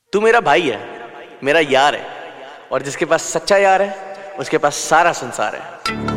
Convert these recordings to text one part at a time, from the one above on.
तू मेरा भाई है, मेरा यार है, और जिसके पास सच्चा यार है उसके पास सारा संसार है।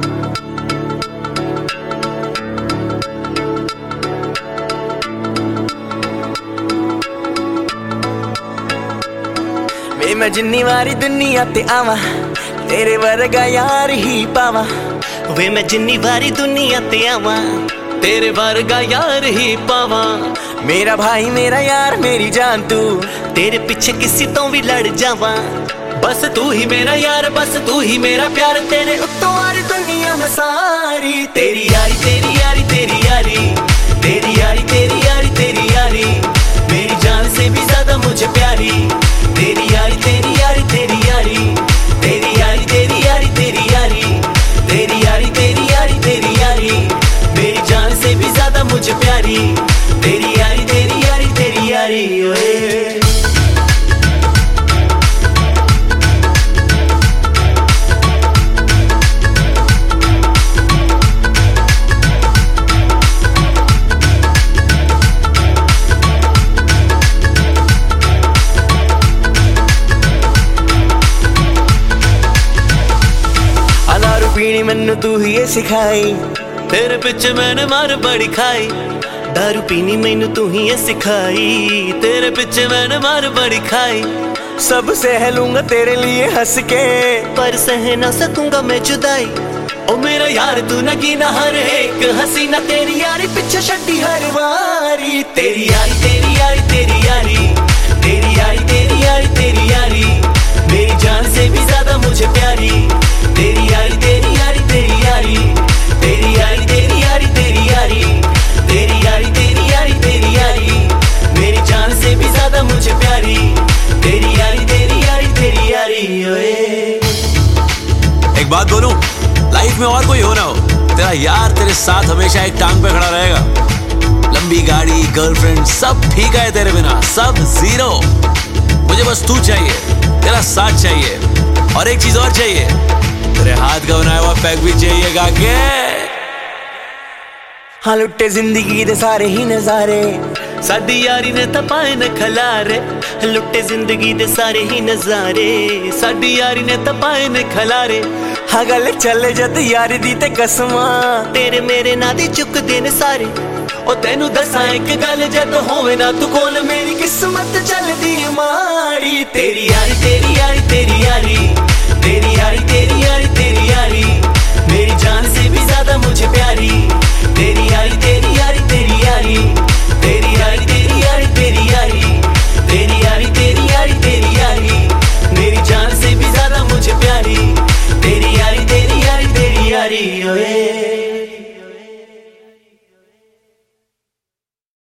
वे मैं जिन्नी वारी दुनिया ते आवा तेरे वर्गा यार ही पावा। वे मैं जिन्नी वारी दुनिया ते आवा तेरे वर्गा यार ही पावा। मेरा भाई मेरा यार मेरी जान तू, तेरे पीछे किसी तो भी लड़ जावा। बस तू ही मेरा यार, बस तू ही मेरा प्यार, तेरे उत्तों वारी दुनिया में सारी। तेरी यारी तेरी यारी तेरी यारी, तेरी यारी तेरी यारी तेरी यारी, मेरी जान से भी ज्यादा मुझे प्यारी। तेरी यारी तेरी यारी तेरी यारी, तेरी यारी तेरी यारी तेरी यारी, तेरी यारी तेरी यारी तेरी यारी, मेरी जान से भी ज्यादा मुझे प्यारी। तेरी यारी तेरी यारी तेरी यारी ओए। पीनी मैनू तू ही ये सिखाई, तेरे पिछे मैंने मार बड़ी खाई। दारू पीनी मैनू तू ही ये सिखाई, तेरे पिछे मैंने मार बड़ी खाई। सब सह लूंगा तेरे लिए हंस के, पर सह ना सकूंगा मैं जुदाई। ओ मेरा यार तू न गिना हर एक हसीना, तेरी यारी पीछे छड्डी हर वारी। तेरी यारी तेरी यारी तेरी यारी, तेरी यारी तेरी यारी तेरी यारी, मेरी जान से भी ज्यादा मुझे प्यारी। तेरी यारी तेरी यारी तेरी यारी, तेरी यारी तेरी यारी तेरी यारी, तेरी यारी तेरी यारी तेरी यारी, मेरी जान से भी ज्यादा मुझे प्यारी। तेरी यारी तेरी यारी तेरी यारी ओए। एक बात बोलूं, लाइफ में और कोई हो ना हो, तेरा यार तेरे साथ हमेशा एक टांग पे खड़ा रहेगा। लंबी गाड़ी, गर्लफ्रेंड सब ठीक है तेरे बिना, सब जीरो। मुझे बस तू चाहिए, तेरा साथ चाहिए, और एक चीज और चाहिए, तेरे हाथ का बनाया हुआ पैक भी चाहिए गाके। हाँ लुट्टे जिंदगी दे सारे ही नजारे, साडी यारी ने तपाए न खलारे। लुट्टे जिंदगी दे सारे ही नजारे, साडी यारी ने तपाए न खलारे। हाँ गल चले जद यारी दी ते कसमा, तेरे मेरे ना दी चुकदे ने सारे। ओ तेनू दसा एक गल, जद होवे ना तू कोल मेरी किस्मत चलदी माड़ी। तेरी यारी तेरी यारी तेरी यारी, तेरी यारी तेरी यारी तेरी यारी, मेरी जान से भी ज्यादा मुझे प्यारी। तेरी यारी तेरी यारी तेरी यारी, तेरी यारी तेरी यारी तेरी यारी, तेरी यारी तेरी यारी तेरी यारी, मेरी जान से भी ज्यादा मुझे प्यारी। तेरी यारी तेरी यारी तेरी यारी ओए।